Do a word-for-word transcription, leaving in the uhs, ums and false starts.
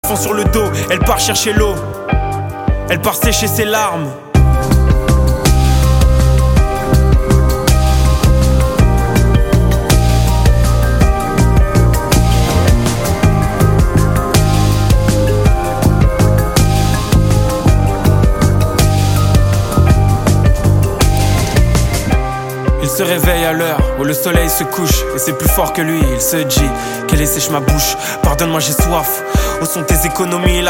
fond sur le dos. Elle part chercher l'eau, elle part sécher ses larmes. Il se réveille à l'heure où le soleil se couche. Et c'est plus fort que lui, il se dit: qu'elle sèche ma bouche, pardonne-moi j'ai soif. Où sont tes économies?